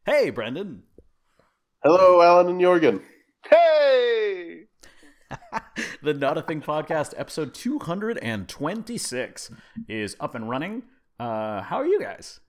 Hey, Brendan. Hello, Alan and Jorgen. Hey! The Not a Thing podcast, episode 226, is up and running. How are you guys?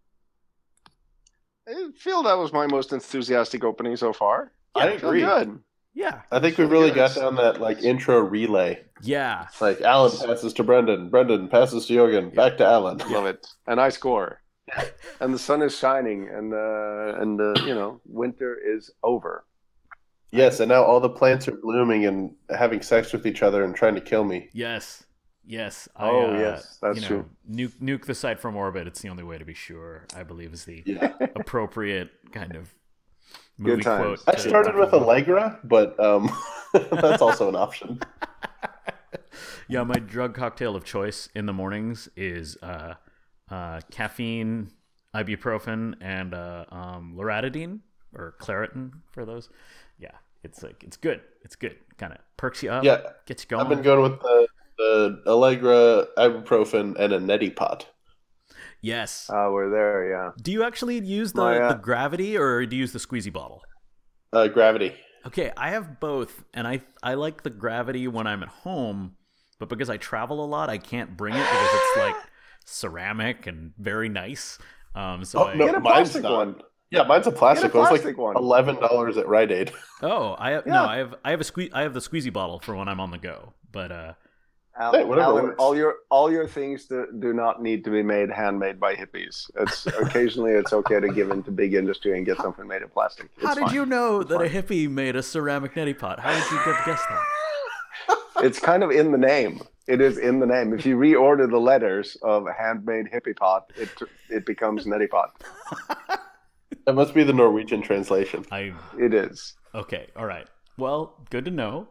I feel that was my most enthusiastic opening so far. I I feel agree. good. Yeah. I think we really got down that intro relay. Yeah. Alan passes to Brendan, Brendan passes to Jorgen, back to Alan. Love it. And I score. And the sun is shining, and winter is over. Yes, and now all the plants are blooming and having sex with each other and trying to kill me. Yes. Yes, that's true. Nuke the site from orbit. It's the only way to be sure, I believe, is the appropriate kind of movie Good times. quote. I started with Allegra, but that's also an option. Yeah, my drug cocktail of choice in the mornings is caffeine, ibuprofen, and loratadine or Claritin for those. Yeah, it's good. It's good. Kind of perks you up. Yeah, gets you going. I've been going with the Allegra, ibuprofen, and a neti pot. Yes. We're there, yeah. Do you actually use the Gravity or do you use the squeezy bottle? Gravity. Okay, I have both, and I like the Gravity when I'm at home, but because I travel a lot, I can't bring it because it's like ceramic and very nice. Get a plastic one. Yeah, mine's a plastic one. It's like one. $11 at Rite Aid. Oh, I have the squeezy bottle for when I'm on the go, but Alan, all your things do not need to be handmade by hippies. It's occasionally it's okay to give into big industry and get something made of plastic. How did you know that a hippie made a ceramic neti pot? How did you guess that? It's kind of in the name. It is in the name. If you reorder the letters of handmade hippie pot, it becomes neti pot. That must be the Norwegian translation. It is. Okay, all right. Well, good to know.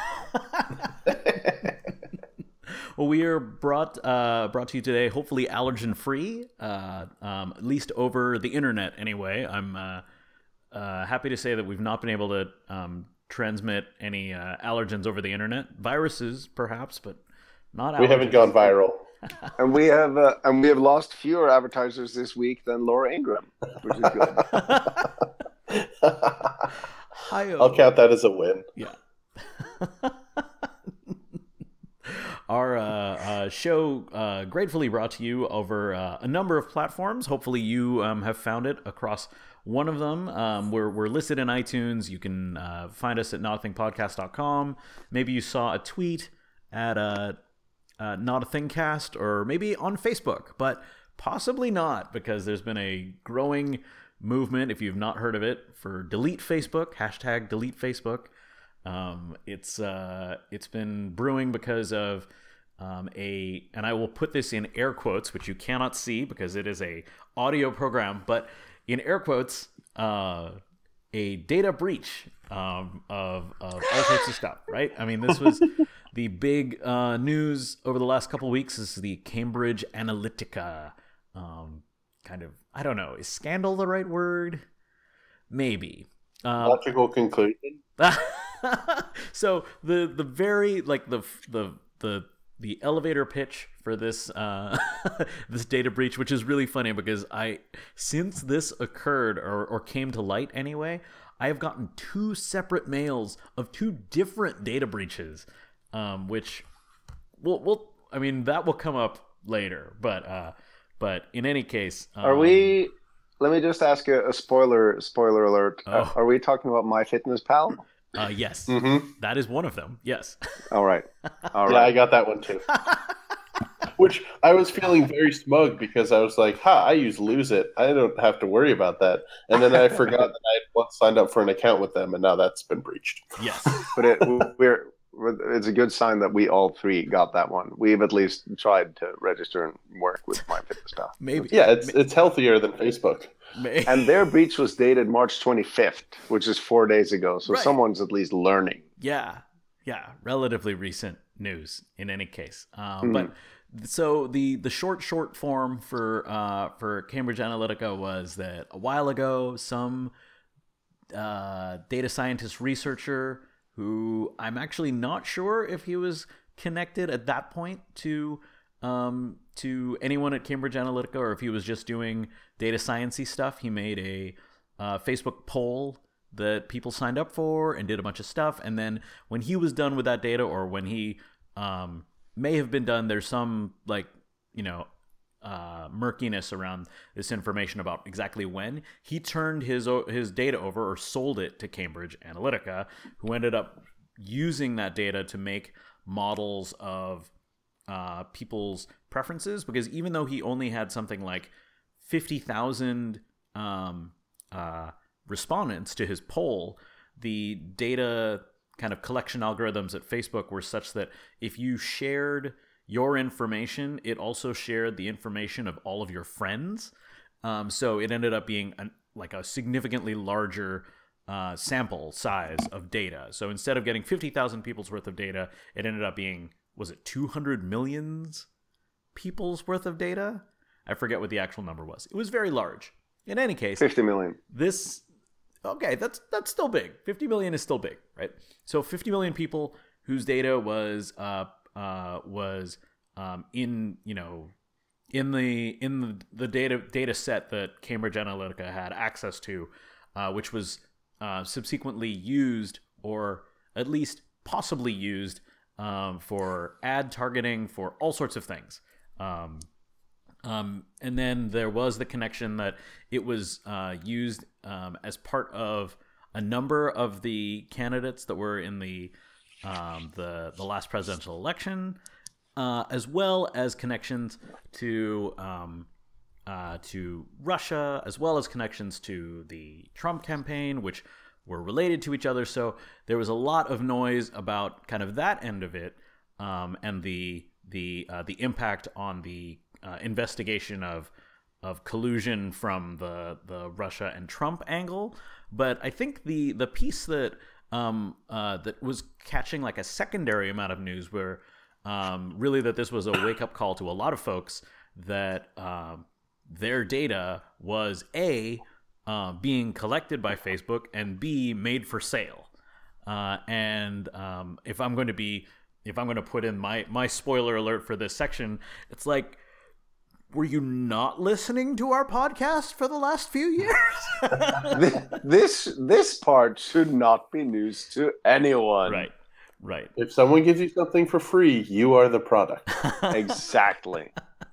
Well, we are brought to you today, hopefully allergen free, at least over the internet. Anyway, I'm happy to say that we've not been able to transmit any allergens over the internet. Viruses, perhaps, but not allergens. We haven't gone viral. And we have lost fewer advertisers this week than Laura Ingraham, which is good. I'll count that as a win. Yeah. Our show gratefully brought to you over a number of platforms. Hopefully you have found it across one of them. We're listed in iTunes. You can find us at notathingpodcast.com. Maybe you saw a tweet at Not a Thing Cast, or maybe on Facebook, but possibly not, because there's been a growing movement, if you've not heard of it, for delete Facebook, hashtag delete Facebook. It's been brewing because of and I will put this in air quotes, which you cannot see because it is a audio program, but in air quotes, a data breach of all sorts of stuff, right? I mean, this was the big news over the last couple of weeks. This is the Cambridge Analytica kind of, I don't know, is scandal the right word? Maybe. Logical conclusion. So the very the elevator pitch for this this data breach, which is really funny because since this occurred or came to light anyway, I have gotten 2 separate mails of 2 different data breaches, which will I mean that will come up later, but in any case, are we? Let me just ask a spoiler alert. Oh. Are we talking about MyFitnessPal? Yes, Mm-hmm. That is one of them. Yes. All right. Yeah, I got that one too. Which I was feeling very smug because I was like, I use Lose It. I don't have to worry about that. And then I forgot that I had once signed up for an account with them, and now that's been breached. Yes. But it's a good sign that we all 3 got that one. We've at least tried to register and work with MyFitnessPal. Maybe. Yeah, it's healthier than Facebook. And their breach was dated March 25th, which is 4 days ago. So someone's at least learning. Yeah. Relatively recent news in any case. But so the short form for Cambridge Analytica was that a while ago, some data scientist researcher who I'm actually not sure if he was connected at that point to anyone at Cambridge Analytica or if he was just doing data science-y stuff. He made Facebook poll that people signed up for and did a bunch of stuff. And then when he was done with that data, or when he may have been done, there's some murkiness around this information about exactly when he turned his data over or sold it to Cambridge Analytica, who ended up using that data to make models of people's preferences. Because even though he only had something like 50,000 respondents to his poll, the data kind of collection algorithms at Facebook were such that if you shared your information, it also shared the information of all of your friends. So it ended up being a significantly larger sample size of data. So instead of getting 50,000 people's worth of data, it ended up being, was it 200 million people's worth of data? I forget what the actual number was. It was very large. In any case, 50 million. That's still big. 50 million is still big, right? So 50 million people whose data was in the data set that Cambridge Analytica had access to, which was subsequently used, or at least possibly used, for ad targeting, for all sorts of things. And then there was the connection that it was used as part of a number of the candidates that were in the last presidential election, as well as connections to Russia, as well as connections to the Trump campaign, which were related to each other. So there was a lot of noise about kind of that end of it, and the impact on the investigation of collusion from the Russia and Trump angle. But I think the piece that that was catching like a secondary amount of news were really that this was a wake-up call to a lot of folks that their data was A, being collected by Facebook, and B, made for sale. And if I'm going to put in my spoiler alert for this section, it's like, were you not listening to our podcast for the last few years? This part should not be news to anyone. Right. If someone gives you something for free, you are the product. Exactly.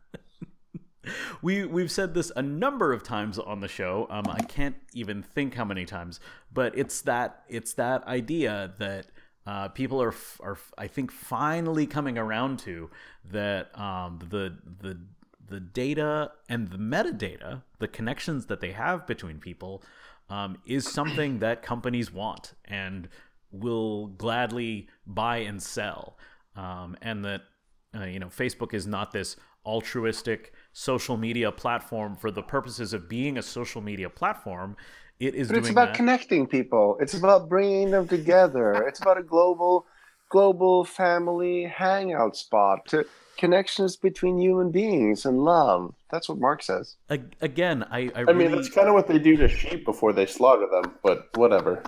We've said this a number of times on the show. I can't even think how many times, but it's that idea that people are I think finally coming around to, that the data and the metadata, the connections that they have between people, is something that companies want and will gladly buy and sell, and that Facebook is not this altruistic social media platform for the purposes of being a social media platform. It's about connecting people. It's about bringing them together. It's about a global family hangout spot, to connections between human beings and love. That's what Mark says. Again, I mean, that's kind of what they do to sheep before they slaughter them, but whatever.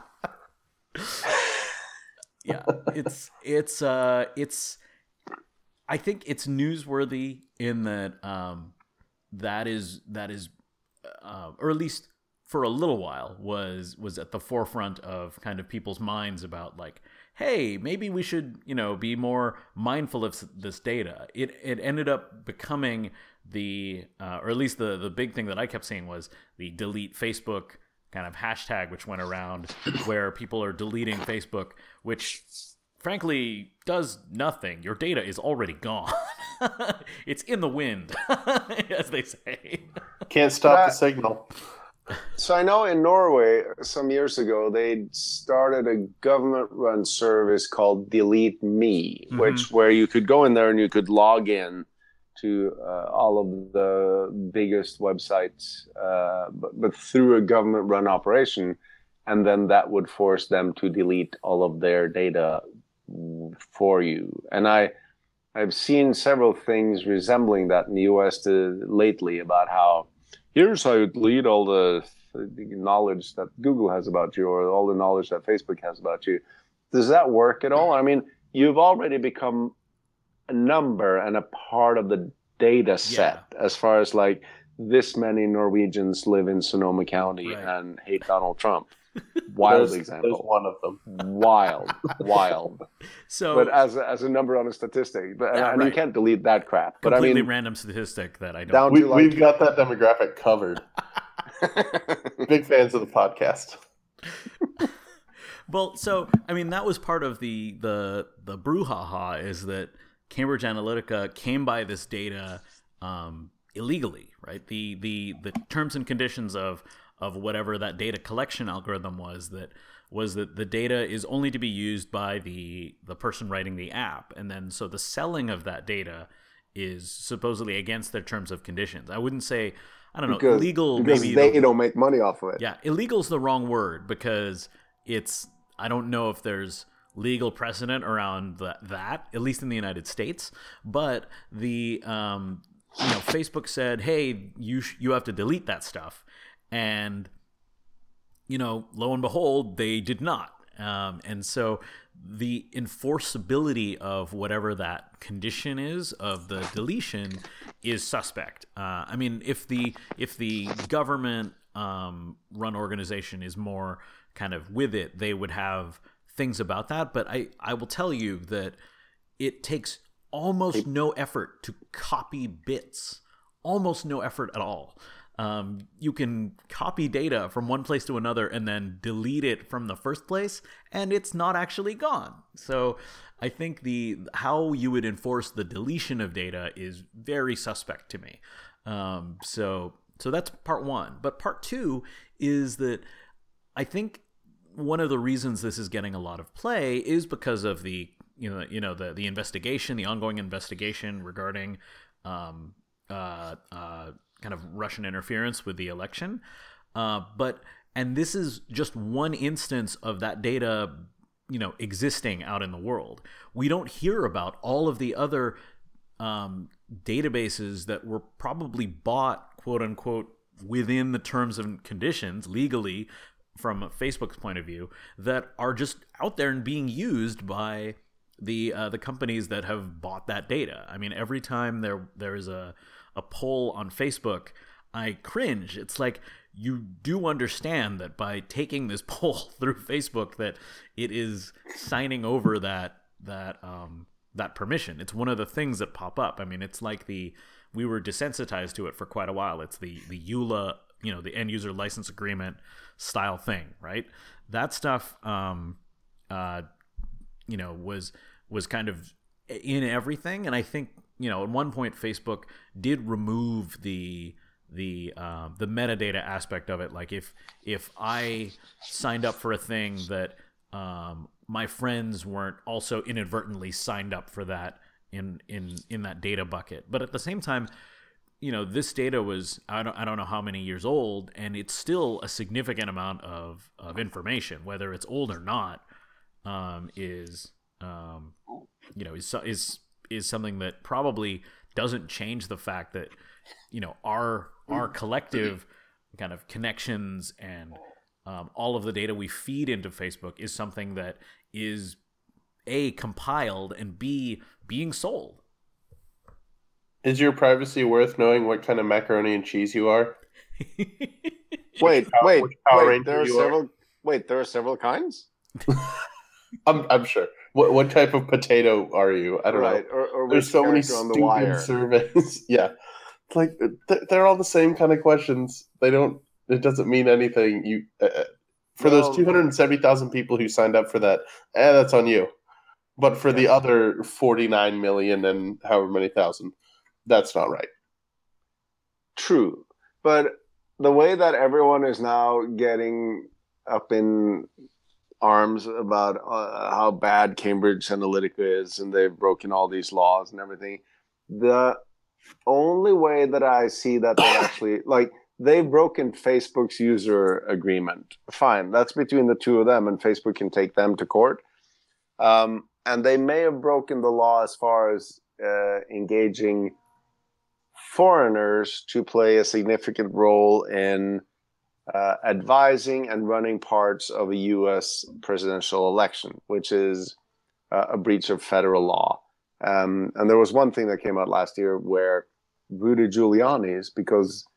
Yeah, it's I think it's newsworthy in that that is or at least for a little while was at the forefront of kind of people's minds about, like, hey, maybe we should be more mindful of this data. It ended up becoming or at least the big thing that I kept seeing was the delete Facebook kind of hashtag, which went around, where people are deleting Facebook, which frankly does nothing. Your data is already gone. It's in the wind, as they say. Can't stop the signal. So I know in Norway some years ago they started a government-run service called Delete Me, where you could go in there and you could log in to all of the biggest websites, but through a government-run operation, and then that would force them to delete all of their data for you. And I've seen several things resembling that in the US lately, about how here's how you delete all the knowledge that Google has about you, or all the knowledge that Facebook has about you. Does that work at all? I mean, you've already become a number and a part of the data set, as far as like this many Norwegians live in Sonoma County Right. and hate Donald Trump. Wild There's example. one of them. Wild. So, But as a number on a statistic, but Yeah, and you right. can't delete that crap. But completely I mean, random statistic that I don't. down to We've got that demographic covered. like Big fans of the podcast. Well, so I mean, that was part of the brouhaha, is that Cambridge Analytica came by this data illegally, right? The terms and conditions of whatever that data collection algorithm was that the data is only to be used by the person writing the app, and then so the selling of that data is supposedly against their terms of conditions. I wouldn't say, I don't know, illegal. because Maybe they don't make money off of it. yeah, illegal is the wrong word, because it's, I don't know if there's legal precedent around that, at least in the United States. But the Facebook said, hey, you have to delete that stuff, and lo and behold, they did not. And so the enforceability of whatever that condition is of the deletion is suspect. I mean, if the government run organization is more kind of with it, they would have things about that. But I will tell you that it takes almost no effort to copy bits, almost no effort at all. You can copy data from one place to another and then delete it from the first place, and it's not actually gone. So I think how you would enforce the deletion of data is very suspect to me. So that's part one. But part two is that I think one of the reasons this is getting a lot of play is because of the investigation, the ongoing investigation regarding kind of Russian interference with the election. And this is just one instance of that data, existing out in the world. We don't hear about all of the other databases that were probably bought, quote unquote, within the terms and conditions legally from Facebook's point of view, that are just out there and being used by the companies that have bought that data. I mean, every time there is a poll on Facebook, I cringe. It's like, you do understand that by taking this poll through Facebook, that it is signing over that permission. It's one of the things that pop up. I mean, it's like we were desensitized to it for quite a while. It's the EULA, the end user license agreement style thing, right? That stuff, was kind of in everything. And I think, at one point Facebook did remove the metadata aspect of it. Like if I signed up for a thing that my friends weren't also inadvertently signed up for that in that data bucket. But at the same time, this data was, I don't know how many years old, and it's still a significant amount of information, whether it's old or not, is something that probably doesn't change the fact that, our collective kind of connections and all of the data we feed into Facebook is something that is A, compiled, and B, being sold. Is your privacy worth knowing what kind of macaroni and cheese you are? Wait. There There are several kinds. I'm sure. What type of potato are you? I don't know. Or There's so many stupid surveys. Yeah, it's like they're all the same kind of questions. It doesn't mean anything. For those 270,000 people who signed up for that, that's on you. But for the other 49 million and however many thousand, that's not right. True. But the way that everyone is now getting up in arms about how bad Cambridge Analytica is, and they've broken all these laws and everything, the only way that I see that they actually, they've broken Facebook's user agreement. Fine, that's between the two of them, and Facebook can take them to court. And they may have broken the law as far as engaging foreigners to play a significant role in advising and running parts of a U.S. presidential election, which is a breach of federal law. And there was one thing that came out last year where Rudy Giuliani's, because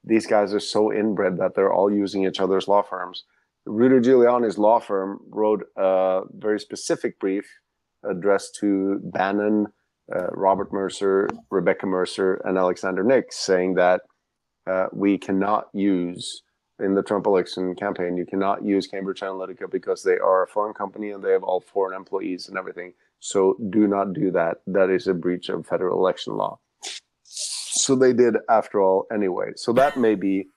these guys are so inbred that they're all using each other's law firms. Rudy Giuliani's law firm wrote a very specific brief addressed to Bannon, Robert Mercer, Rebecca Mercer, and Alexander Nix, saying that we cannot use, in the Trump election campaign, you cannot use Cambridge Analytica because they are a foreign company and they have all foreign employees and everything. So do not do that. That is a breach of federal election law. So they did, after all, anyway. So that may be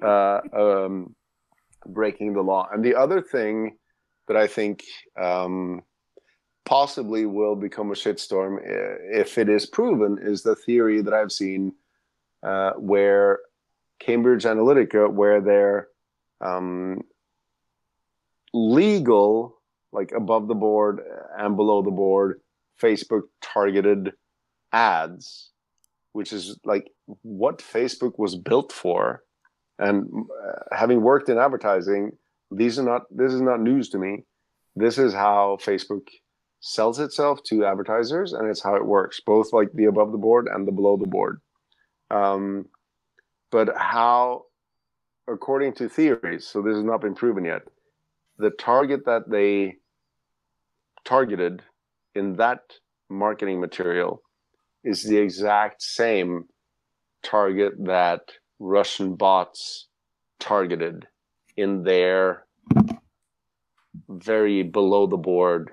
breaking the law. And the other thing that I think possibly will become a shitstorm if it is proven is the theory that I've seen where Cambridge Analytica, where their legal, like above the board and below the board, Facebook targeted ads, which is like what Facebook was built for. And having worked in advertising, this is not news to me. This is how Facebook sells itself to advertisers, and it's how it works, both like the above the board and the below the board. But how, according to theories, so this has not been proven yet, the target that they targeted in that marketing material is the exact same target that Russian bots targeted in their very below the board,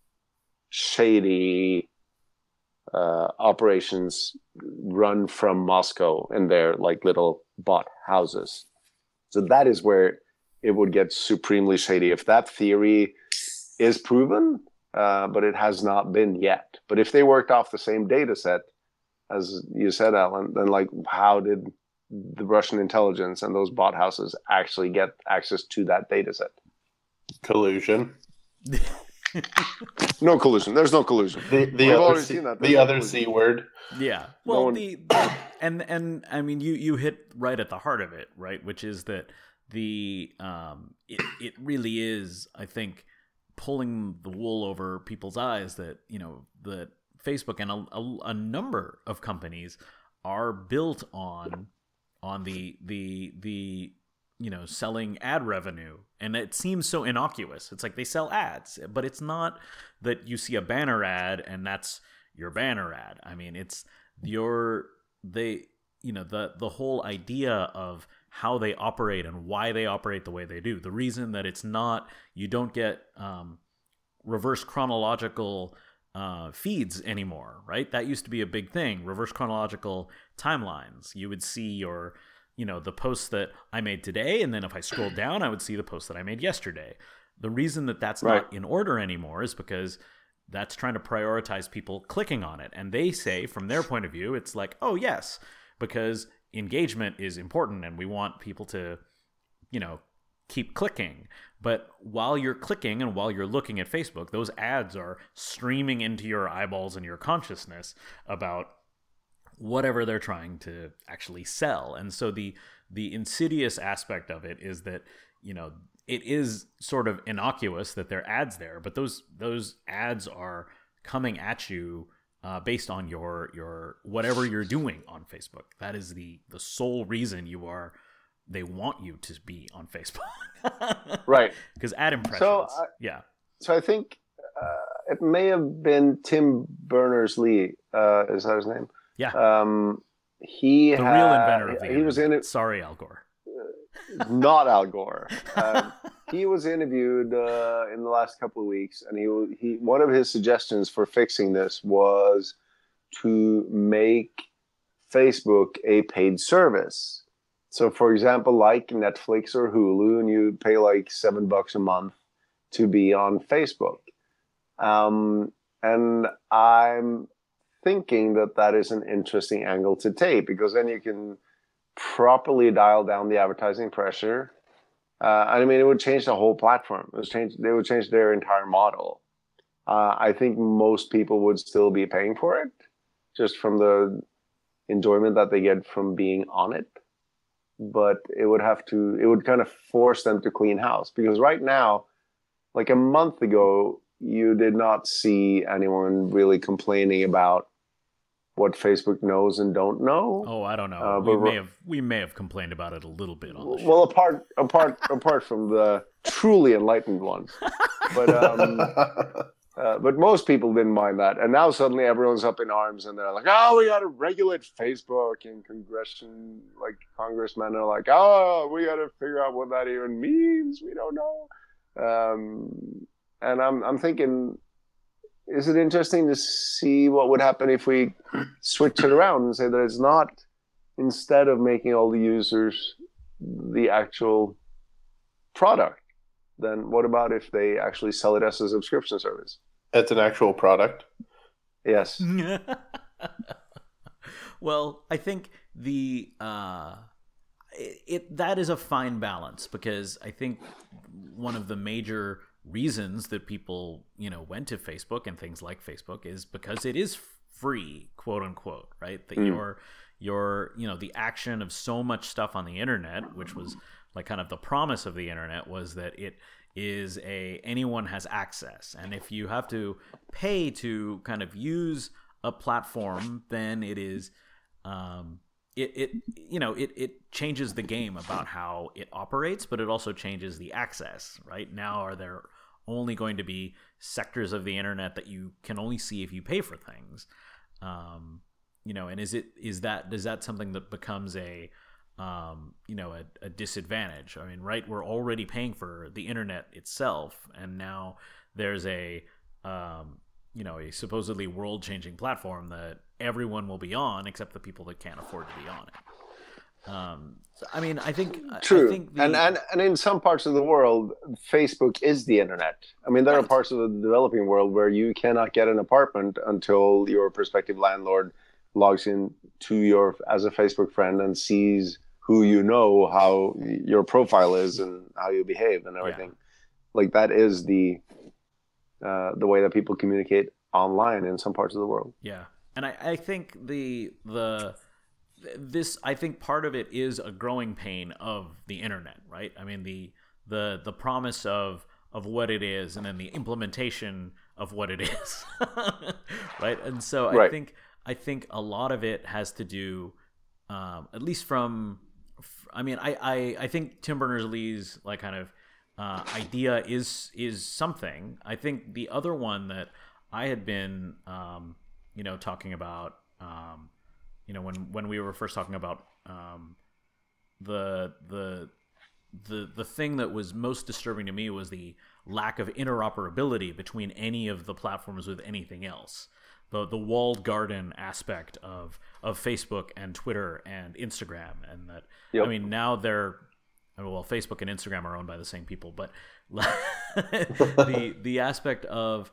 shady operations run from Moscow in their like little bot houses. So that is where it would get supremely shady if that theory is proven, but it has not been yet. But if they worked off the same data set, as you said, Alan, then like how did the Russian intelligence and those bot houses actually get access to that data set? Collusion. No collusion. There's no collusion. The other C word. Yeah. Well, and I mean, you hit right at the heart of it, right? Which is that it really is, I think, pulling the wool over people's eyes that, you know, that Facebook and a number of companies are built on the you know, selling ad revenue. And it seems so innocuous. It's like they sell ads, but it's not that you see a banner ad and that's your banner ad. I mean, it's the whole idea of how they operate and why they operate the way they do. The reason that it's not, you don't get reverse chronological feeds anymore, right? That used to be a big thing. Reverse chronological timelines. You would see your, you know, the posts that I made today, and then if I scrolled down, I would see the posts that I made yesterday. The reason that that's not in order anymore is because that's trying to prioritize people clicking on it. And they say, from their point of view, it's like, oh, yes, because engagement is important and we want people to, you know, keep clicking. But while you're clicking and while you're looking at Facebook, those ads are streaming into your eyeballs and your consciousness about whatever they're trying to actually sell. And so the insidious aspect of it is that, you know, it is sort of innocuous that there are ads there, but those ads are coming at you based on your whatever you're doing on Facebook. That is the sole reason they want you to be on Facebook. Right. Because ad impressions. So I think it may have been Tim Berners-Lee. Is that his name? Yeah. Real inventor of the internet. Was in it. Sorry, Al Gore. Not Al Gore. He was interviewed in the last couple of weeks, and he one of his suggestions for fixing this was to make Facebook a paid service. So, for example, like Netflix or Hulu, and you pay like $7 a month to be on Facebook. And I'm thinking that is an interesting angle to take, because then you can properly dial down the advertising pressure. I mean, it would change the whole platform. They would change their entire model. I think most people would still be paying for it, just from the enjoyment that they get from being on it. But it would kind of force them to clean house, because right now, like a month ago, you did not see anyone really complaining about what Facebook knows and don't know. Oh, I don't know. We may have complained about it a little bit on the show. Well, apart from the truly enlightened ones, but most people didn't mind that, and now suddenly everyone's up in arms and they're like, "Oh, we got to regulate Facebook," and congressmen are like, "Oh, we got to figure out what that even means. We don't know." And I'm thinking, is it interesting to see what would happen if we switch it around and say that it's not, instead of making all the users the actual product, then what about if they actually sell it as a subscription service? It's an actual product. Yes. Well, I think that is a fine balance, because I think one of the major reasons that people, went to Facebook and things like Facebook is because it is free, quote unquote, right? That your the action of so much stuff on the internet, which was like kind of the promise of the internet, was that it is anyone has access, and if you have to pay to kind of use a platform, then it is it changes the game about how it operates, but it also changes the access. Right now, are there only going to be sectors of the internet that you can only see if you pay for things? And does that something that becomes a disadvantage? I mean, right, we're already paying for the internet itself, and now there's a supposedly world-changing platform that everyone will be on except the people that can't afford to be on it. I mean, I think true. I think and in some parts of the world, Facebook is the internet. I mean, there are parts of the developing world where you cannot get an apartment until your prospective landlord logs in to your as a Facebook friend and sees who you know, how your profile is, and how you behave, and everything. Like, that is the way that people communicate online in some parts of the world. Yeah, and I think I think part of it is a growing pain of the internet, right? I mean, the promise of what it is, and then the implementation of what it is, right? And so I think a lot of it has to do, at least from. I mean, I think Tim Berners-Lee's like kind of idea is something. I think the other one that I had been talking about, when we were first talking about the thing that was most disturbing to me was the lack of interoperability between any of the platforms with anything else. The walled garden aspect of Facebook and Twitter and Instagram, and that I mean, now Facebook and Instagram are owned by the same people, but the aspect of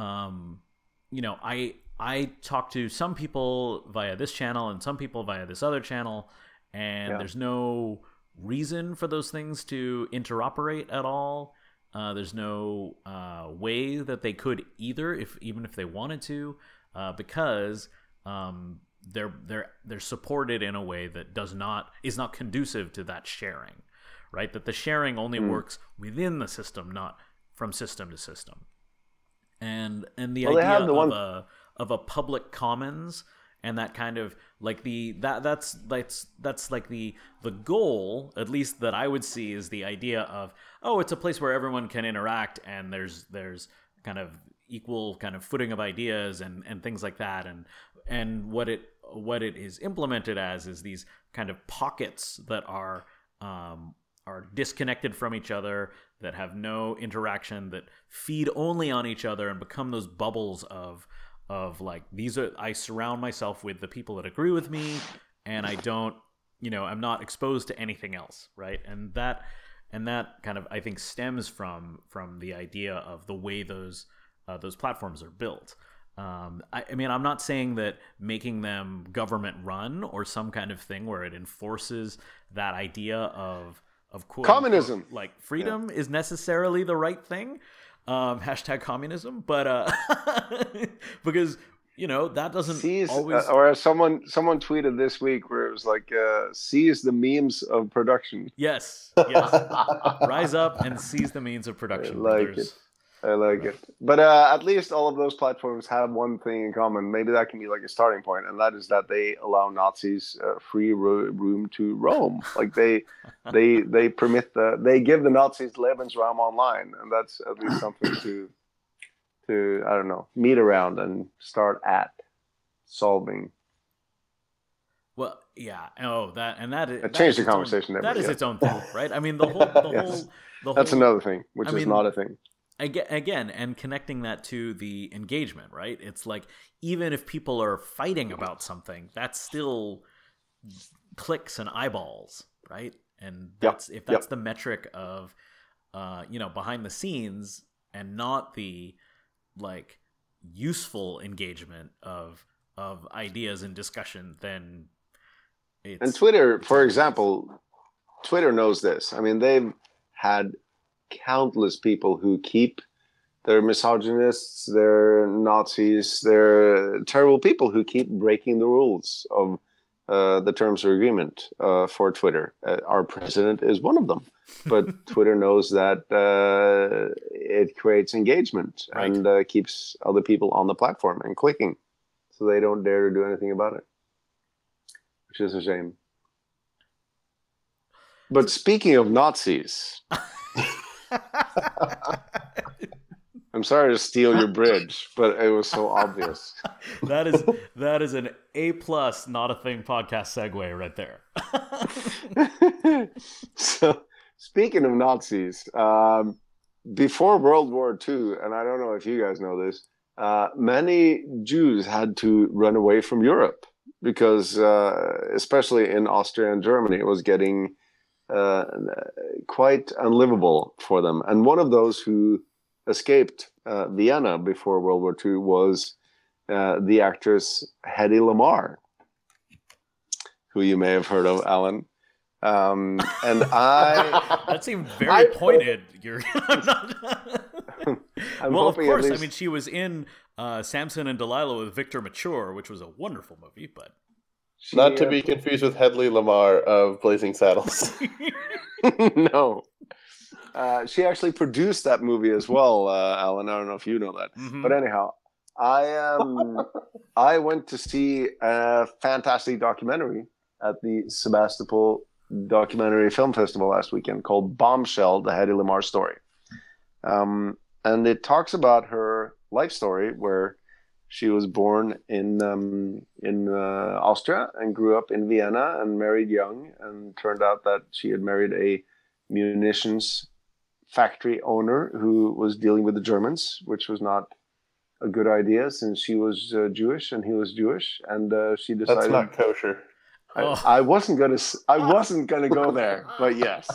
I talk to some people via this channel and some people via this other channel, and there's no reason for those things to interoperate at all. There's no way that they could either, even if they wanted to. Because they're supported in a way that is not conducive to that sharing, right? That the sharing only works within the system, not from system to system. And the idea of a public commons, and that kind of like that's like the goal, at least that I would see, is the idea of, it's a place where everyone can interact, and there's kind of equal kind of footing of ideas and things like that, and what it is implemented as is these kind of pockets that are disconnected from each other, that have no interaction, that feed only on each other and become those bubbles of like, I surround myself with the people that agree with me, and I don't, I'm not exposed to anything else, right? And that kind of, I think, stems from the idea of the way those platforms are built. I mean, I'm not saying that making them government run or some kind of thing where it enforces that idea of quote communism, unquote, like freedom, is necessarily the right thing. Hashtag communism, but because that doesn't always. Or someone tweeted this week where it was like, seize the means of production. Yes. Rise up and seize the means of production. I like it. I like it. But at least all of those platforms have one thing in common. Maybe that can be like a starting point, and that is that they allow Nazis free room to roam. Like they permit they give the Nazis Lebensraum online, and that's at least something to I don't know, meet around and start at solving. Well, yeah. Oh, that changed the conversation. That is its own thing, right? I mean, the yes. whole. That's another thing, which is not a thing. Again, and connecting that to the engagement, right? It's like, even if people are fighting about something, that's still clicks and eyeballs, right? And that's the metric of, behind the scenes, and not the like useful engagement of ideas and discussion, then it's... And Twitter, for example, Twitter knows this. I mean, they've had countless people who keep... They're misogynists, they're Nazis, they're terrible people who keep breaking the rules of the terms of agreement for Twitter. Our president is one of them. But Twitter knows that it creates engagement, right, and keeps other people on the platform and clicking. So they don't dare to do anything about it, which is a shame. But speaking of Nazis... I'm sorry to steal your bridge, but it was so obvious. That is an A+, not a thing podcast segue right there. So, speaking of Nazis, before World War II, and I don't know if you guys know this, many Jews had to run away from Europe because, especially in Austria and Germany, it was getting quite unlivable for them. And one of those who escaped Vienna before World War II was the actress Hedy Lamarr, who you may have heard of, Alan. And that seemed very pointed. Well, of course. I mean, she was in Samson and Delilah with Victor Mature, which was a wonderful movie, but not to be confused with Hedy Lamarr of Blazing Saddles. No. She actually produced that movie as well, Alan. I don't know if you know that. Mm-hmm. But anyhow, I went to see a fantastic documentary at the Sebastopol Documentary Film Festival last weekend called Bombshell, the Hedy Lamarr Story. And it talks about her life story, where she was born in Austria and grew up in Vienna and married young, and turned out that she had married a munitions factory owner who was dealing with the Germans, which was not a good idea since she was Jewish and he was Jewish, and she decided that's not kosher. I wasn't gonna go there, but yes.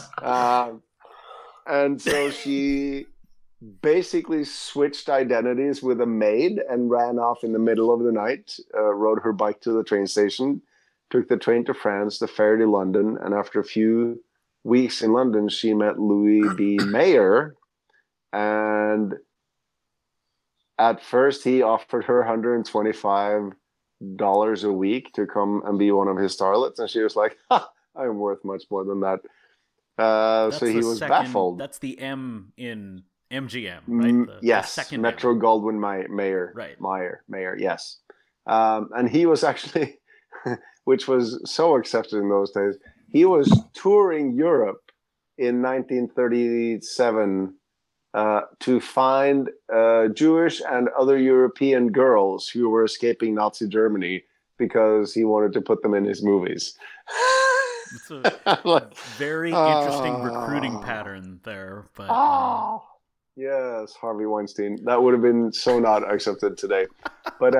And so she basically switched identities with a maid and ran off in the middle of the night, rode her bike to the train station, took the train to France, the ferry to London, and after a few weeks in London, she met Louis B. Mayer, and at first he offered her $125 a week to come and be one of his starlets, and she was like, I'm worth much more than that. So he was baffled. That's the M in MGM, right? Yes, the second Metro M. Goldwyn Mayer. Right. Mayer, yes. And he was actually, which was so accepted in those days, he was touring Europe in 1937 to find Jewish and other European girls who were escaping Nazi Germany because he wanted to put them in his movies. It's a very interesting recruiting pattern there. But yes, Harvey Weinstein. That would have been so not accepted today. But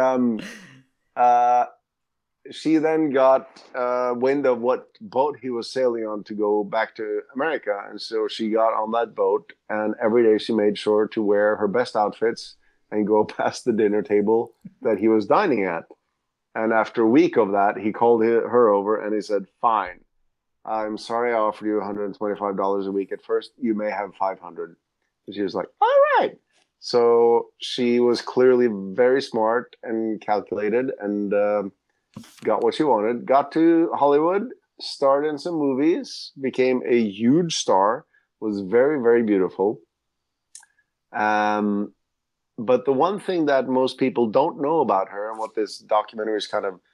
she then got wind of what boat he was sailing on to go back to America. And so she got on that boat, and every day she made sure to wear her best outfits and go past the dinner table that he was dining at. And after a week of that, he called her over and he said, fine, I'm sorry I offered you $125 a week at first. You may have $500. And she was like, all right. So she was clearly very smart and calculated, and got what she wanted, got to Hollywood, starred in some movies, became a huge star, was very, very beautiful. But the one thing that most people don't know about her, and what this documentary is kind of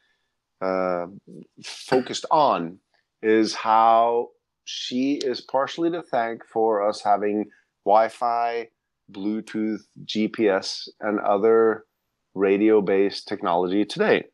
focused on, is how she is partially to thank for us having Wi-Fi, Bluetooth, GPS, and other radio-based technology today.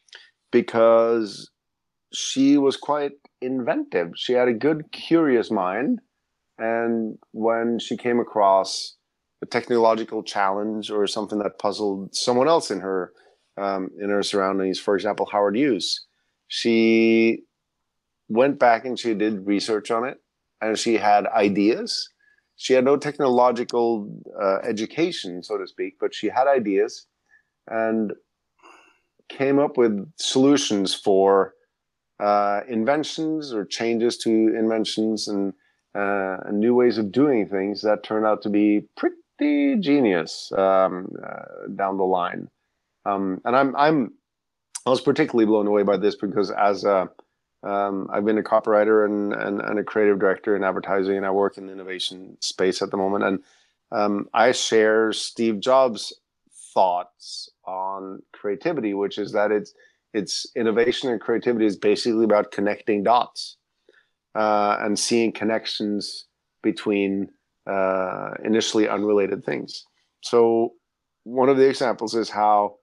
Because she was quite inventive. She had a good, curious mind. And when she came across a technological challenge or something that puzzled someone else in her surroundings, for example, Howard Hughes, she went back and she did research on it, and she had ideas. She had no technological education, so to speak, but she had ideas and came up with solutions for inventions or changes to inventions and new ways of doing things that turned out to be pretty genius down the line. And I was particularly blown away by this because as I've been a copywriter and a creative director in advertising, and I work in the innovation space at the moment. And I share Steve Jobs' thoughts on creativity, which is that it's innovation and creativity is basically about connecting dots and seeing connections between initially unrelated things. So one of the examples is how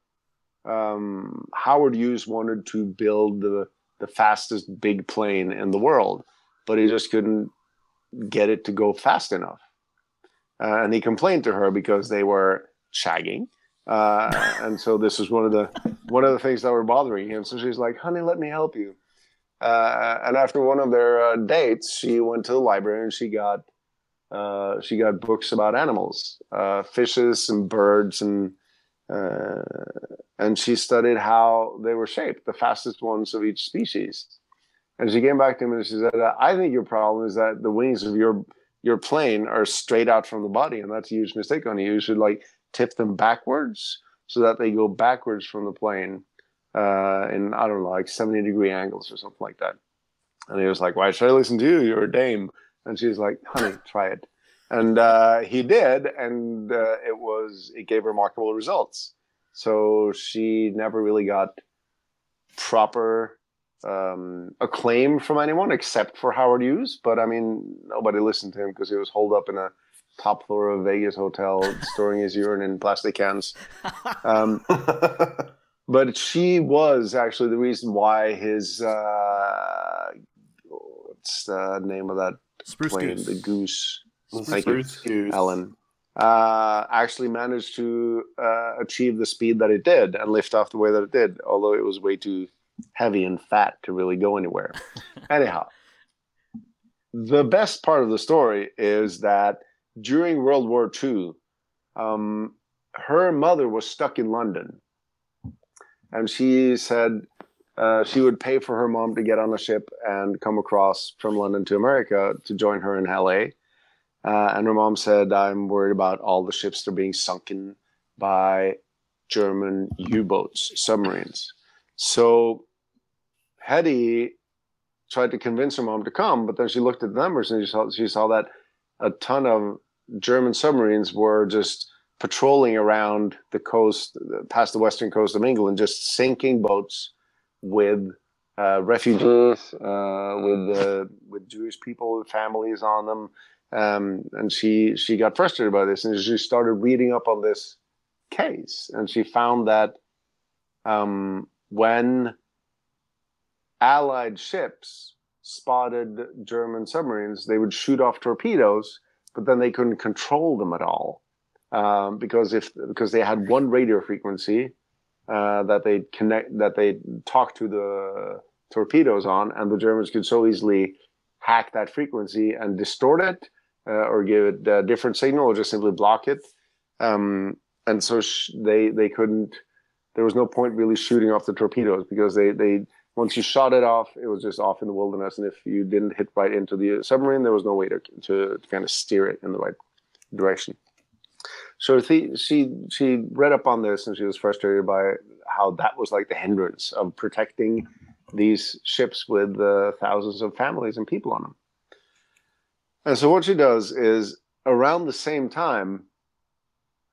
Howard Hughes wanted to build the fastest big plane in the world, but he just couldn't get it to go fast enough. And he complained to her because they were shagging. And so this was one of the things that were bothering him. So she's like, honey, let me help you. And after one of their dates, she went to the library and she got books about animals, fishes and birds, and she studied how they were shaped, the fastest ones of each species. And she came back to him and she said, I think your problem is that the wings of your plane are straight out from the body, and that's a huge mistake on you. You should tip them backwards so that they go backwards from the plane in, I don't know, 70-degree angles or something like that. And he was like, why should I listen to you? You're a dame. And she's like, honey, try it. And he did, and it gave remarkable results. So she never really got proper acclaim from anyone except for Howard Hughes. But I mean, nobody listened to him because he was holed up in a top floor of a Vegas hotel storing his urine in plastic cans. But she was actually the reason why his what's the name of that Spruce plane? Goose. The Goose. Spruce Goose. Ellen. Actually managed to achieve the speed that it did and lift off the way that it did, although it was way too heavy and fat to really go anywhere. Anyhow, the best part of the story is that during World War II, her mother was stuck in London. And she said she would pay for her mom to get on a ship and come across from London to America to join her in LA. And her mom said, I'm worried about all the ships that are being sunken by German U-boats, submarines. So Hedy tried to convince her mom to come, but then she looked at the numbers and she saw that a ton of German submarines were just patrolling around the coast, past the western coast of England, just sinking boats with refugees, with Jewish people, with families on them. And she got frustrated by this, and she started reading up on this case, and she found that when Allied ships spotted German submarines, they would shoot off torpedoes, but then they couldn't control them at all because they had one radio frequency that they talked to the torpedoes on, and the Germans could so easily hack that frequency and distort it. Or give it a different signal, or just simply block it, and so they couldn't. There was no point really shooting off the torpedoes because they once you shot it off, it was just off in the wilderness, and if you didn't hit right into the submarine, there was no way to kind of steer it in the right direction. So she read up on this, and she was frustrated by how that was like the hindrance of protecting these ships with thousands of families and people on them. And so what she does is, around the same time,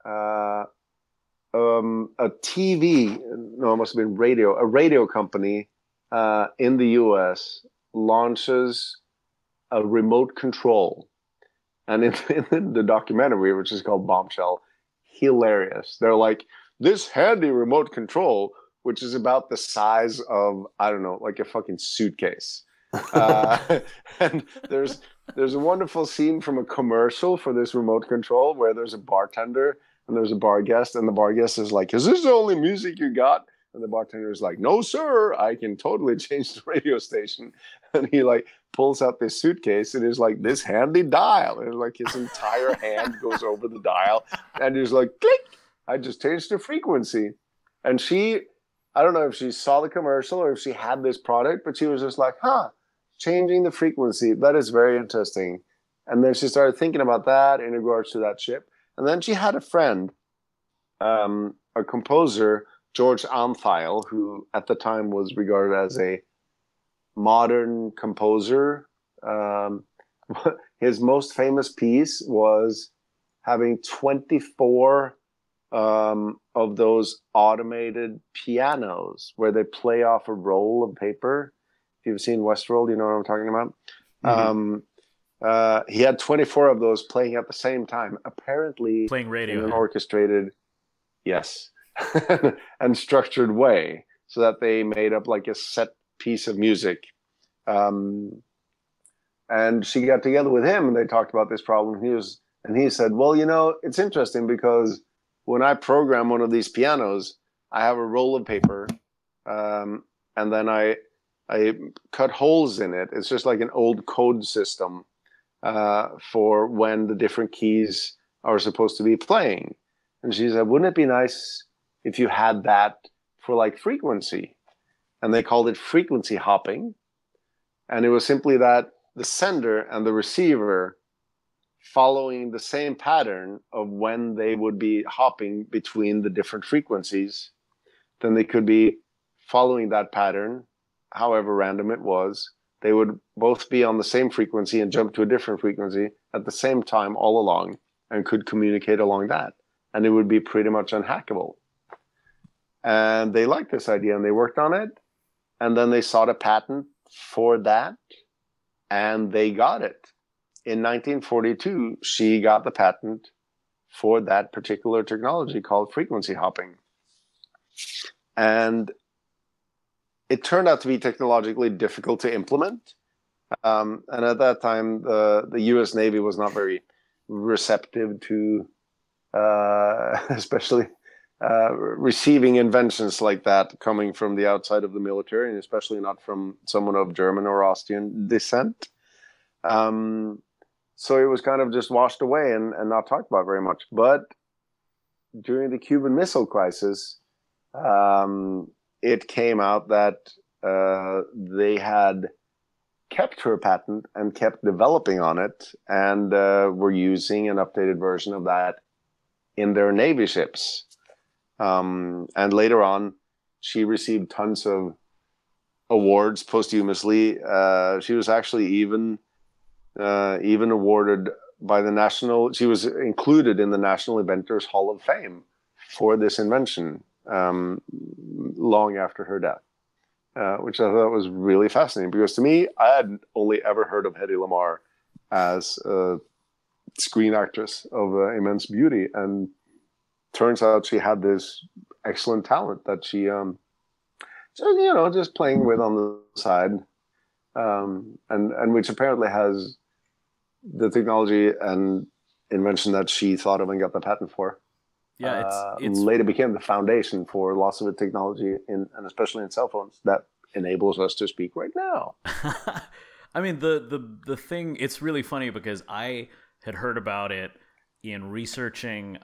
a TV, no, it must have been radio, a radio company in the US launches a remote control. And in the documentary, which is called Bombshell, hilarious. They're like, this handy remote control, which is about the size of, I don't know, like a fucking suitcase. And there's a wonderful scene from a commercial for this remote control where there's a bartender and there's a bar guest, and the bar guest is like, is this the only music you got? And the bartender is like, no, sir, I can totally change the radio station. And he like pulls out this suitcase and is like, this handy dial. And like his entire hand goes over the dial. And he's like, click, I just changed the frequency. And I don't know if she saw the commercial or if she had this product, but she was just like, changing the frequency. That is very interesting. And then she started thinking about that in regards to that chip. And then she had a friend, a composer, George Antheil, who at the time was regarded as a modern composer. His most famous piece was having 24 of those automated pianos where they play off a roll of paper. If you've seen Westworld, you know what I'm talking about. Mm-hmm. He had 24 of those playing at the same time, apparently playing radio in an orchestrated, yes, and structured way, so that they made up like a set piece of music. And she got together with him, and they talked about this problem. He said, well, you know, it's interesting because when I program one of these pianos, I have a roll of paper, and then I cut holes in it. It's just like an old code system for when the different keys are supposed to be playing. And she said, wouldn't it be nice if you had that for like frequency? And they called it frequency hopping. And it was simply that the sender and the receiver following the same pattern of when they would be hopping between the different frequencies, then they could be following that pattern, however random it was. They would both be on the same frequency and jump to a different frequency at the same time all along and could communicate along that. And it would be pretty much unhackable. And they liked this idea and they worked on it. And then they sought a patent for that and they got it. In 1942, she got the patent for that particular technology called frequency hopping. And it turned out to be technologically difficult to implement. And at that time, the U.S. Navy was not very receptive to especially receiving inventions like that coming from the outside of the military, and especially not from someone of German or Austrian descent. So it was kind of just washed away and not talked about very much. But during the Cuban Missile Crisis, it came out that they had kept her patent and kept developing on it and were using an updated version of that in their Navy ships. And later on, she received tons of awards posthumously. She was actually even awarded by she was included in the National Inventors Hall of Fame for this invention long after her death, which I thought was really fascinating because to me, I had only ever heard of Hedy Lamarr as a screen actress of immense beauty, and turns out she had this excellent talent that she, just playing with on the side, and which apparently has the technology and invention that she thought of and got the patent for. Yeah, it's later became the foundation for lots of the technology and especially in cell phones that enables us to speak right now. I mean, the thing, it's really funny because I had heard about it in researching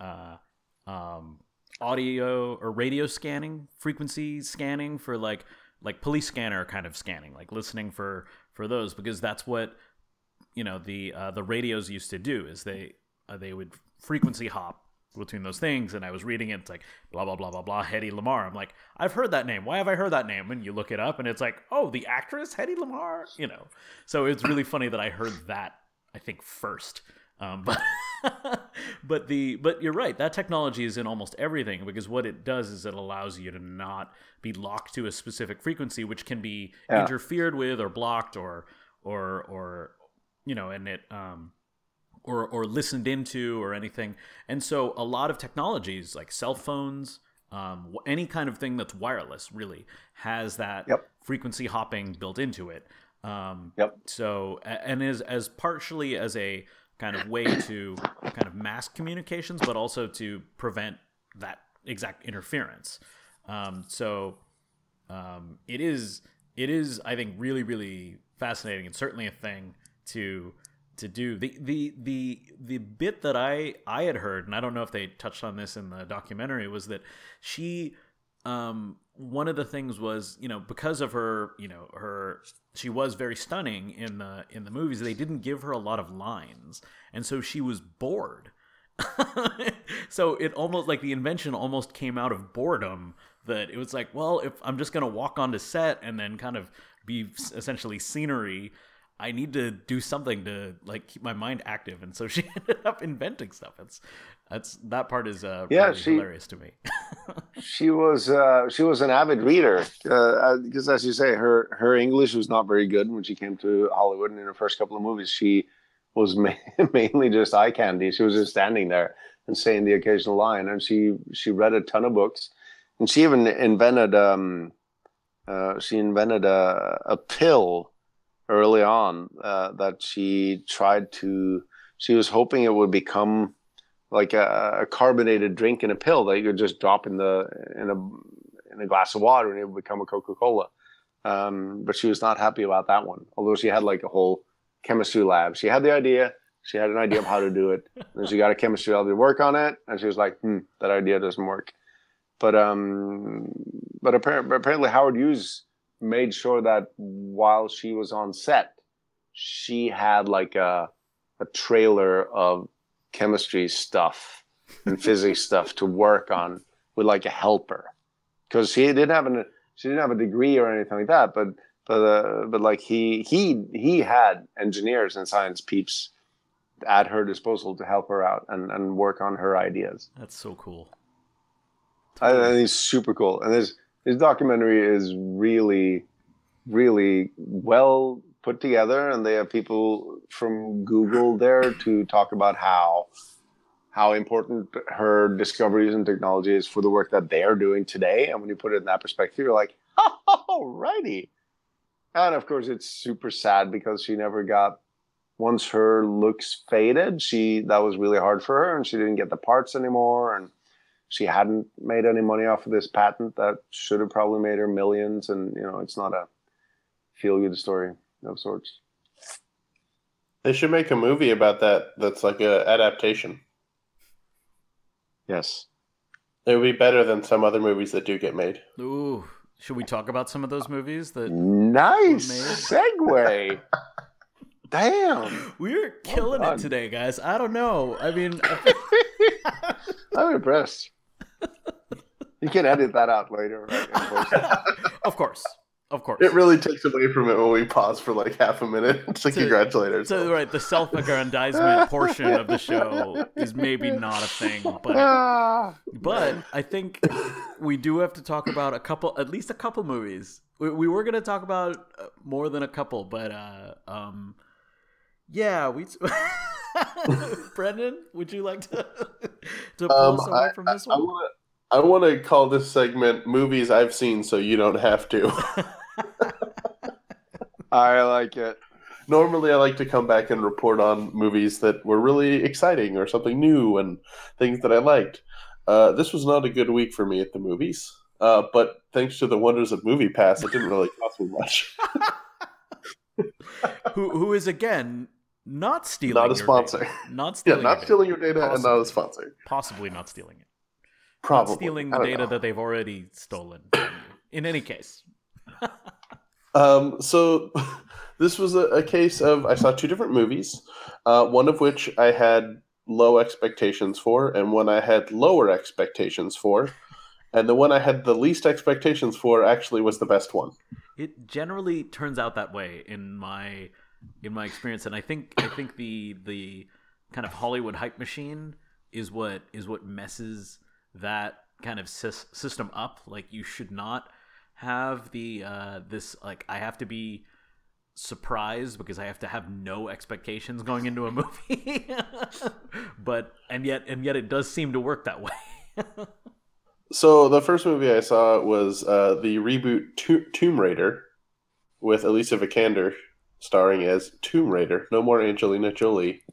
audio or radio scanning, frequency scanning for like police scanner kind of scanning, like listening for those, because that's what, the radios used to do is they would frequency hop between those things. And I was reading it, it's like blah blah blah blah blah Hedy Lamarr. I'm like, I've heard that name. Why have I heard that name? And you look it up and it's like, oh, the actress Hedy Lamarr, So it's really funny that I heard that, I think, first. But but you're right. That technology is in almost everything, because what it does is it allows you to not be locked to a specific frequency, which can be interfered with or blocked or and it or listened into or anything. And so a lot of technologies like cell phones, any kind of thing that's wireless really has that frequency hopping built into it. So, and as partially as a kind of way to kind of mask communications, but also to prevent that exact interference. It is, I think, really, really fascinating, and certainly a thing to do. The bit that I had heard, and I don't know if they touched on this in the documentary, was that she, one of the things was, because of her, she was very stunning in the movies. They didn't give her a lot of lines, and so she was bored. So it almost, like, the invention almost came out of boredom. That it was like, well, if I'm just gonna walk onto set and then kind of be essentially scenery, I need to do something to, like, keep my mind active. And so she ended up inventing stuff. That part is really hilarious to me. she was an avid reader, because, as you say, her English was not very good when she came to Hollywood. And in her first couple of movies, she was mainly just eye candy. She was just standing there and saying the occasional line. And she read a ton of books, and she even invented a pill early on that she was hoping it would become like a carbonated drink in a pill that you could just drop in a glass of water and it would become a Coca-Cola. But she was not happy about that one. Although she had like a whole chemistry lab. She had the idea. She had an idea of how to do it. And she got a chemistry lab to work on it. And she was like, that idea doesn't work. But apparently Howard Hughes made sure that while she was on set, she had like a trailer of chemistry stuff and physics stuff to work on with like a helper, because she didn't have a degree or anything like that, but like he had engineers and science peeps at her disposal to help her out and work on her ideas. That's so cool. And he's super cool, and his documentary is really, really well put together, and they have people from Google there to talk about how important her discoveries and technology is for the work that they are doing today. And when you put it in that perspective, you're like, oh, righty. And of course, it's super sad because she never got, once her looks faded, that was really hard for her, and she didn't get the parts anymore, and she hadn't made any money off of this patent that should have probably made her millions. And, it's not a feel-good story of sorts. They should make a movie about that. That's like a adaptation. Yes. It would be better than some other movies that do get made. Ooh. Should we talk about some of those movies that nice segue. Damn. We're killing it today, guys. I don't know. I mean, I'm impressed. You can edit that out later, right? Of course. It really takes away from it when we pause for like half a minute to congratulate ourselves. So, right, the self-aggrandizement portion of the show is maybe not a thing, but I think we do have to talk about at least a couple movies. We were going to talk about more than a couple, but Brendan, would you like to pull us away from this one? I want to call this segment "Movies I've Seen So You Don't Have to." I like it. Normally, I like to come back and report on movies that were really exciting or something new and things that I liked. This was not a good week for me at the movies, but thanks to the wonders of Movie Pass, it didn't really cost me much. Who is, again, not stealing not a sponsor. Data. Not stealing not stealing your data and not a sponsor. Possibly not stealing it. Probably. Not stealing the data that they've already stolen. In any case. So this was a case of, I saw two different movies, one of which I had low expectations for, and one I had lower expectations for. And the one I had the least expectations for actually was the best one. It generally turns out that way in my experience, and I think the kind of Hollywood hype machine is what messes that kind of system up. Like, you should not have the this, like, I have to be surprised because I have to have no expectations going into a movie. And yet it does seem to work that way. So the first movie I saw was the reboot Tomb Raider with Alicia Vikander starring as Tomb Raider. No more Angelina Jolie.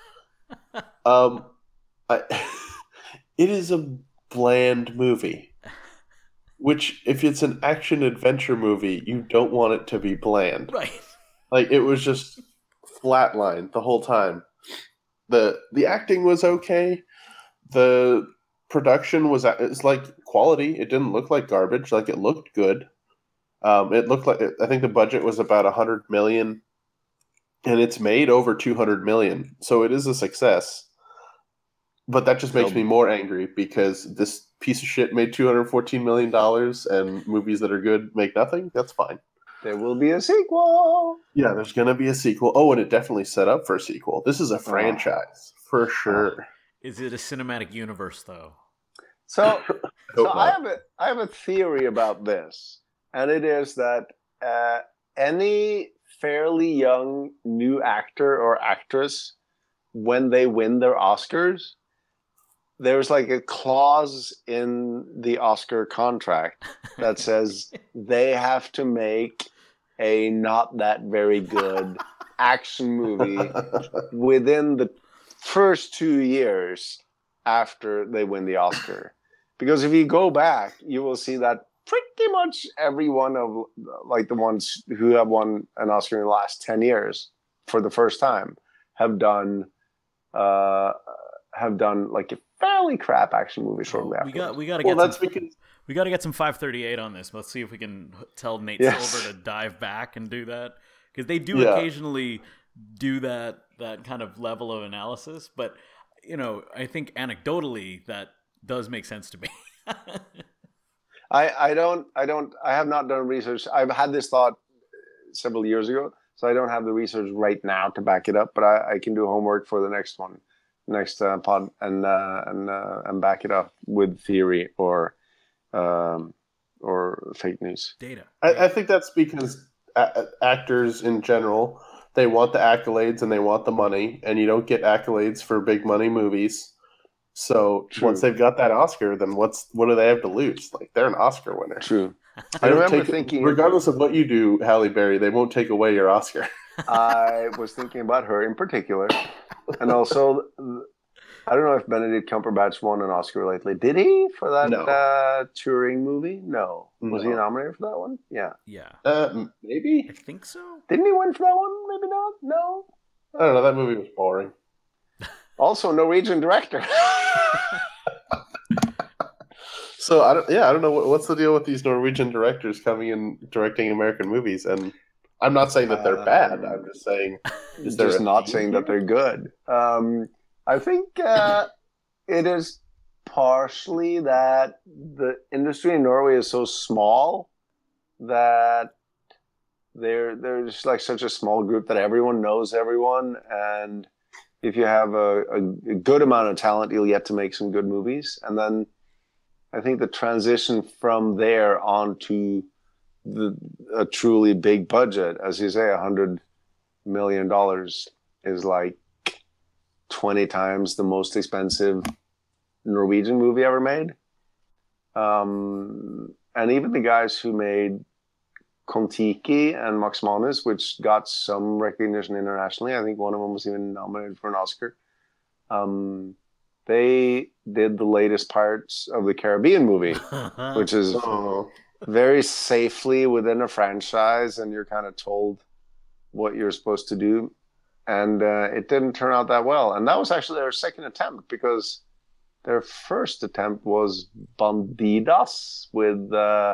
It is a bland movie. Which, if it's an action adventure movie, you don't want it to be bland. Right. Like, it was just flatline the whole time. The acting was okay. The production was, it's like quality. It didn't look like garbage. Like, it looked good. It looked like, I think the budget was about $100 million, and it's made over $200 million. So it is a success. But that just makes me more angry because this piece of shit made $214 million, and movies that are good make nothing. That's fine. There will be a sequel. Yeah, there's going to be a sequel. Oh, and it definitely set up for a sequel. This is a franchise for sure. Is it a cinematic universe, though? So I have a theory about this, and it is that any fairly young new actor or actress, when they win their Oscars, there's like a clause in the Oscar contract that says they have to make a not that very good action movie within the first 2 years after they win the Oscar. Because if you go back, you will see that pretty much every one of, like, the ones who have won an Oscar in the last 10 years for the first time have done like a fairly crap action movie shortly after. We got to get some 538 on this. Let's see if we can tell Nate Silver to dive back and do that, because they do occasionally do that kind of level of analysis. But I think anecdotally that does make sense to me. I have not done research. I've had this thought several years ago, so I don't have the research right now to back it up. But I can do homework for the next pod and back it up with theory or fake news data. I think that's because actors in general, they want the accolades and they want the money, and you don't get accolades for big money movies. So once they've got that Oscar, then what do they have to lose? Like, they're an Oscar winner. True. I remember thinking, regardless of what you do, Halle Berry, they won't take away your Oscar. I was thinking about her in particular. And also, I don't know if Benedict Cumberbatch won an Oscar lately. Did he for that Turing movie? No. Was he nominated for that one? Yeah. Yeah. Maybe. I think so. Didn't he win for that one? Maybe not. No. I don't know. That movie was boring. Also, Norwegian director. So I don't know what's the deal with these Norwegian directors coming in directing American movies, and I'm not saying that they're bad. I'm just saying, saying that they're good. I think it is partially that the industry in Norway is so small that they're just like such a small group that everyone knows everyone, and if you have a good amount of talent, you'll get to make some good movies. And then I think the transition from there onto a truly big budget, as you say, $100 million is like 20 times the most expensive Norwegian movie ever made. And even the guys who made Kon-Tiki and Max Manus, which got some recognition internationally, I think one of them was even nominated for an Oscar. They did the latest Pirates of the Caribbean movie, which is very safely within a franchise, and you're kind of told what you're supposed to do. And it didn't turn out that well. And that was actually their second attempt, because their first attempt was Bandidas with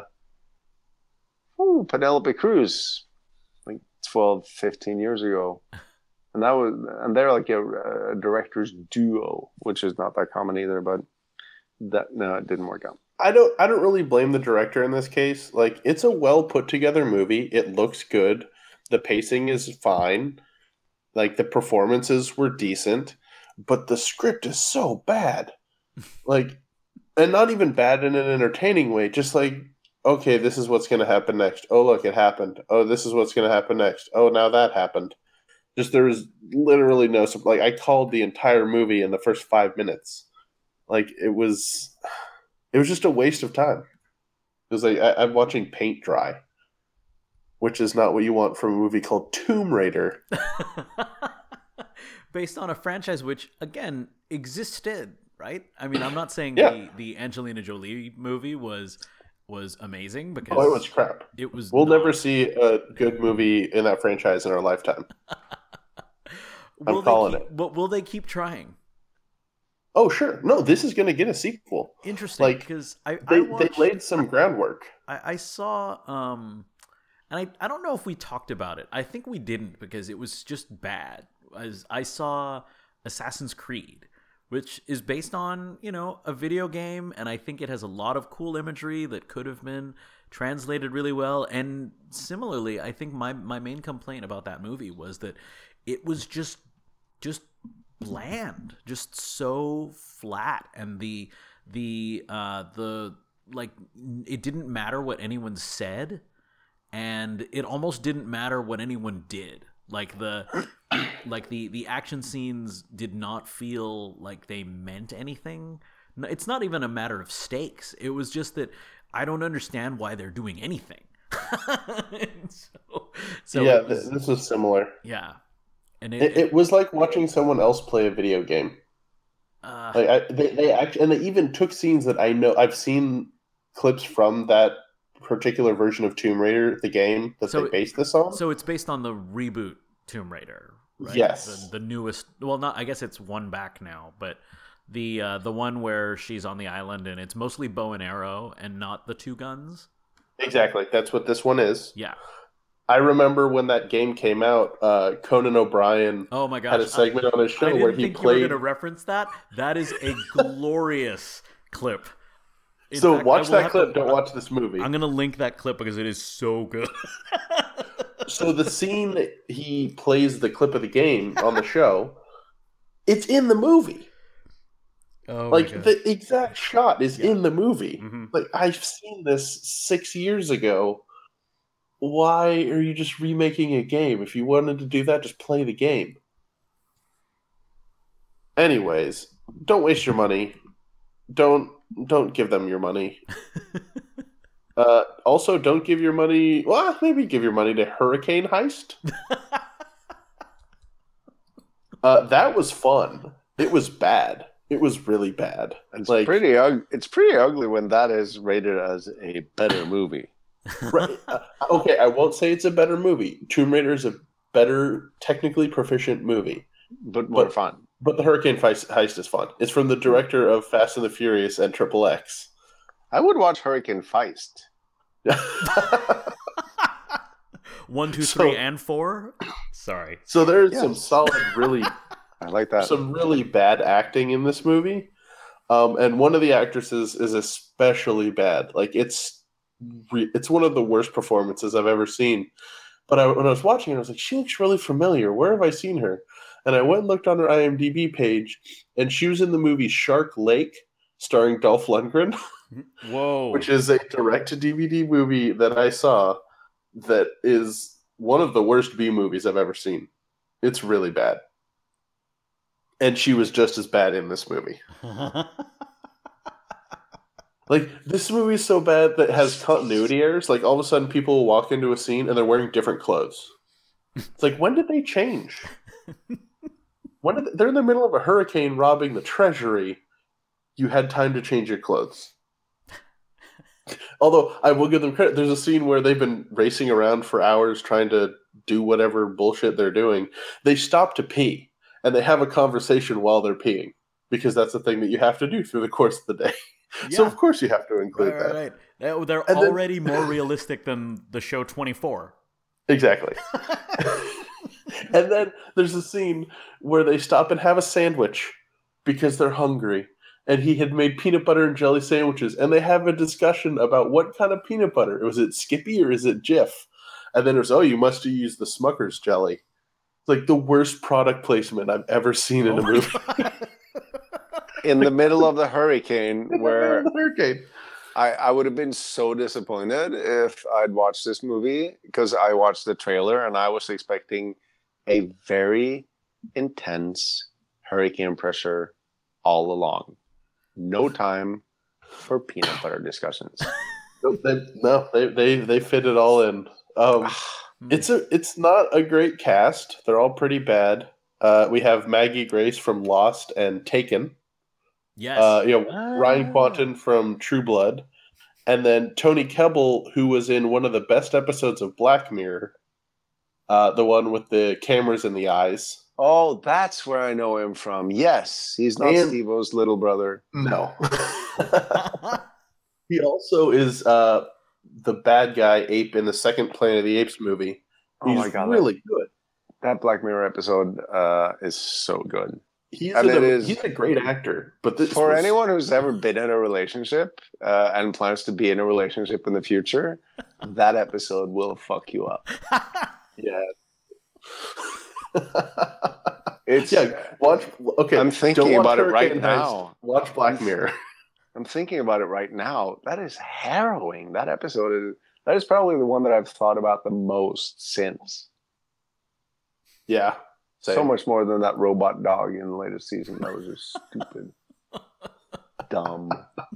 Penelope Cruz, like 12, 15 years ago. And they're like a director's duo, which is not that common either, but it didn't work out. I don't really blame the director in this case. Like, it's a well put together movie. It looks good. The pacing is fine. Like, the performances were decent. but the script is so bad. Like, and not even bad in an entertaining way, just like, okay, this is what's going to happen next. Oh, look, it happened. Oh, this is what's going to happen next. Oh, now that happened. Just there was literally no, like, I called the entire movie in the first 5 minutes. Like, it was just a waste of time. It was like I'm watching paint dry, which is not what you want from a movie called Tomb Raider. Based on a franchise which, again, existed, right? I mean, I'm not saying the Angelina Jolie movie was amazing, because it was crap. It was. We'll never see a good movie in that franchise in our lifetime. I'm calling it. But will they keep trying? Oh, sure. No, this is going to get a sequel. Interesting, because they laid some groundwork. I saw, and I don't know if we talked about it. I think we didn't, because it was just bad. As I saw Assassin's Creed, which is based on, a video game, and I think it has a lot of cool imagery that could have been translated really well. And similarly, I think my main complaint about that movie was that it was just bland, just so flat, and the like, it didn't matter what anyone said, and it almost didn't matter what anyone did. Like the action scenes did not feel like they meant anything. It's not even a matter of stakes. It was just that I don't understand why they're doing anything. so yeah, this was similar. Yeah. And it was like watching someone else play a video game. They even took scenes that I know I've seen clips from that particular version of Tomb Raider, the game that they based this on. So it's based on the reboot Tomb Raider, right? Yes, the newest. Well, not. I guess it's one back now, but the one where she's on the island and it's mostly bow and arrow and not the two guns. Exactly, that's what this one is. Yeah. I remember when that game came out, Conan O'Brien oh my gosh, had a segment on his show where he played... you were going to reference that. That is a glorious clip. In fact, watch that clip, don't watch this movie. I'm going to link that clip because it is so good. So the scene that he plays the clip of the game on the show, it's in the movie. Oh, like, the exact shot is in the movie. Mm-hmm. Like, I've seen this 6 years ago. Why are you just remaking a game? If you wanted to do that, just play the game. Anyways, don't waste your money. Don't give them your money. Also, don't give your money... Well, maybe give your money to Hurricane Heist. That was fun. It was bad. It was really bad. It's pretty ugly when that is rated as a better movie. Right. Okay, I won't say it's a better movie. Tomb Raider is a better, technically proficient movie. But more fun. But the Hurricane Heist is fun. It's from the director of Fast and the Furious and Triple X. I would watch Hurricane Feist. 1, 2, 3, and 4? Sorry. So there's some solid, really... I like that. Some really bad acting in this movie. And one of the actresses is especially bad. Like, it's one of the worst performances I've ever seen. But when I was watching it, I was like, she looks really familiar. Where have I seen her? And I went and looked on her IMDb page, and she was in the movie Shark Lake, starring Dolph Lundgren. Whoa. Which is a direct-to-DVD movie that I saw that is one of the worst B movies I've ever seen. It's really bad. And she was just as bad in this movie. Like, this movie is so bad that it has continuity errors. Like, all of a sudden, people will walk into a scene and they're wearing different clothes. It's like, when did they change? They're in the middle of a hurricane robbing the treasury. You had time to change your clothes. Although, I will give them credit. There's a scene where they've been racing around for hours trying to do whatever bullshit they're doing. They stop to pee, and they have a conversation while they're peeing. Because that's the thing that you have to do through the course of the day. Yeah. So, of course, you have to include that. Right. They're already more realistic than the show 24. Exactly. And then there's a scene where they stop and have a sandwich because they're hungry. And he had made peanut butter and jelly sandwiches. And they have a discussion about what kind of peanut butter. Was it Skippy or is it Jif? And then it was, you must have used the Smucker's jelly. like the worst product placement I've ever seen in a movie. In the middle of the hurricane, where Hurricane. I would have been so disappointed if I'd watched this movie, because I watched the trailer and I was expecting a very intense hurricane pressure all along. No time for peanut butter discussions. They fit it all in. It's not a great cast. They're all pretty bad. We have Maggie Grace from Lost and Taken. Yes. Ryan Quanten from True Blood. And then Tony Kebbell, who was in one of the best episodes of Black Mirror, the one with the cameras in the eyes. Oh, that's where I know him from. Yes, he's not Steve-O's little brother. No. He also is the bad guy ape in the second Planet of the Apes movie. He's really good. That Black Mirror episode is so good. He's a great actor. But anyone who's ever been in a relationship and plans to be in a relationship in the future, that episode will fuck you up. Yeah. Watch. Okay, I'm thinking about it right now. Watch Black Mirror. I'm thinking about it right now. That is harrowing. That is probably the one that I've thought about the most since. Yeah. Same. So much more than that robot dog in the latest season. That was just stupid. Dumb.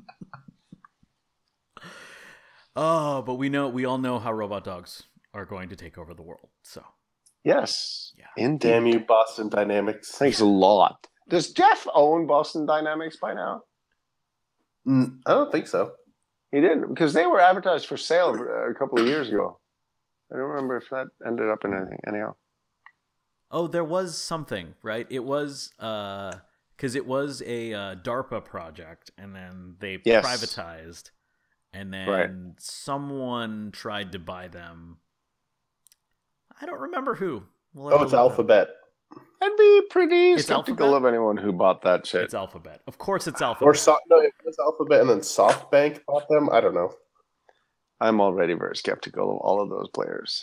Oh, but we all know how robot dogs are going to take over the world. So yes. Yeah. Indeed. Damn you, Boston Dynamics. Thanks a lot. Does Jeff own Boston Dynamics by now? I don't think so. He didn't, because they were advertised for sale a couple of years ago. I don't remember if that ended up in anything. Anyhow. Oh, there was something, right? It was because it was a DARPA project, and then they privatized, and then someone tried to buy them. I don't remember who. It's Alphabet. I'd be pretty skeptical of anyone who bought that shit. It's Alphabet. Of course it's Alphabet. It was Alphabet, and then SoftBank bought them? I don't know. I'm already very skeptical of all of those players.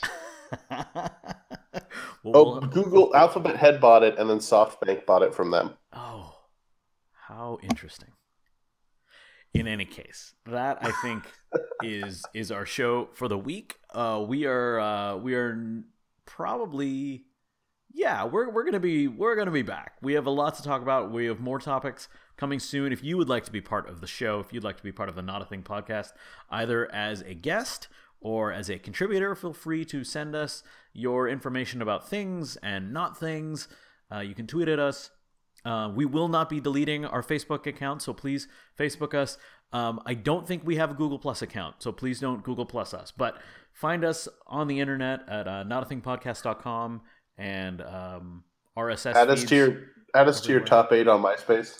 Google Alphabet had bought it, and then SoftBank bought it from them. Oh, how interesting. In any case, that I think is our show for the week. We are probably we're gonna be back. We have a lot to talk about. We have more topics coming soon. If you would like to be part of the show, if you'd like to be part of the Not a Thing podcast, either as a guest or as a contributor, feel free to send us your information about things and not things. You can tweet at us. We will not be deleting our Facebook account, so please Facebook us. I don't think we have a Google Plus account, so please don't Google Plus us. But find us on the internet at notathingpodcast.com and RSS feeds. Add us to your top 8 on MySpace.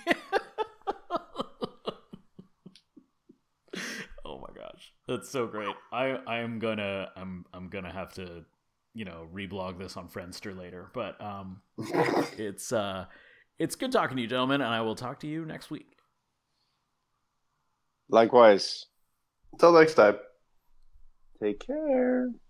Oh my gosh, that's so great. I'm gonna have to reblog this on Friendster later, but it's good talking to you, gentlemen, and I will talk to you next week. Likewise. Until next time. Take care.